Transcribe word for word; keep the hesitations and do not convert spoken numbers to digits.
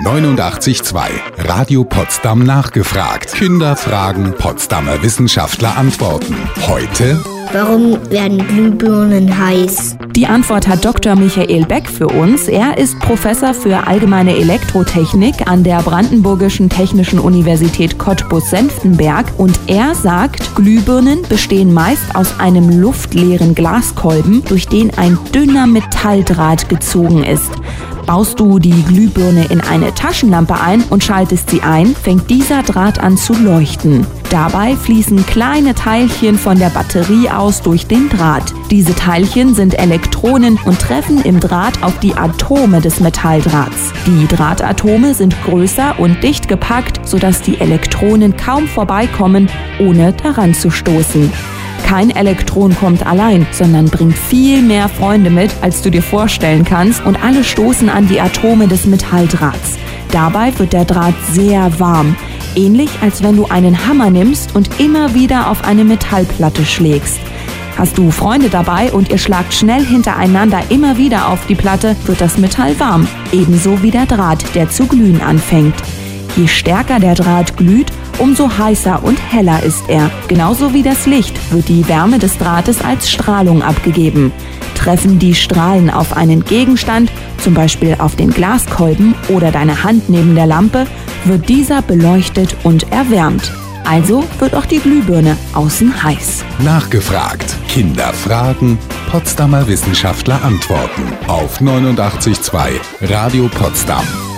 neunundachtzig Komma zwei. Radio Potsdam nachgefragt. Kinder fragen, Potsdamer Wissenschaftler antworten. Heute: Warum werden Glühbirnen heiß? Die Antwort hat Doktor Michael Beck für uns. Er ist Professor für allgemeine Elektrotechnik an der Brandenburgischen Technischen Universität Cottbus-Senftenberg und er sagt, Glühbirnen bestehen meist aus einem luftleeren Glaskolben, durch den ein dünner Metalldraht gezogen ist. Baust du die Glühbirne in eine Taschenlampe ein und schaltest sie ein, fängt dieser Draht an zu leuchten. Dabei fließen kleine Teilchen von der Batterie aus durch den Draht. Diese Teilchen sind Elektronen und treffen im Draht auf die Atome des Metalldrahts. Die Drahtatome sind größer und dicht gepackt, sodass die Elektronen kaum vorbeikommen, ohne daran zu stoßen. Kein Elektron kommt allein, sondern bringt viel mehr Freunde mit, als du dir vorstellen kannst, und alle stoßen an die Atome des Metalldrahts. Dabei wird der Draht sehr warm, ähnlich als wenn du einen Hammer nimmst und immer wieder auf eine Metallplatte schlägst. Hast du Freunde dabei und ihr schlagt schnell hintereinander immer wieder auf die Platte, wird das Metall warm, ebenso wie der Draht, der zu glühen anfängt. Je stärker der Draht glüht, umso heißer und heller ist er. Genauso wie das Licht wird die Wärme des Drahtes als Strahlung abgegeben. Treffen die Strahlen auf einen Gegenstand, zum Beispiel auf den Glaskolben oder deine Hand neben der Lampe, wird dieser beleuchtet und erwärmt. Also wird auch die Glühbirne außen heiß. Nachgefragt. Kinder fragen, Potsdamer Wissenschaftler antworten. Auf neunundachtzig Komma zwei. Radio Potsdam.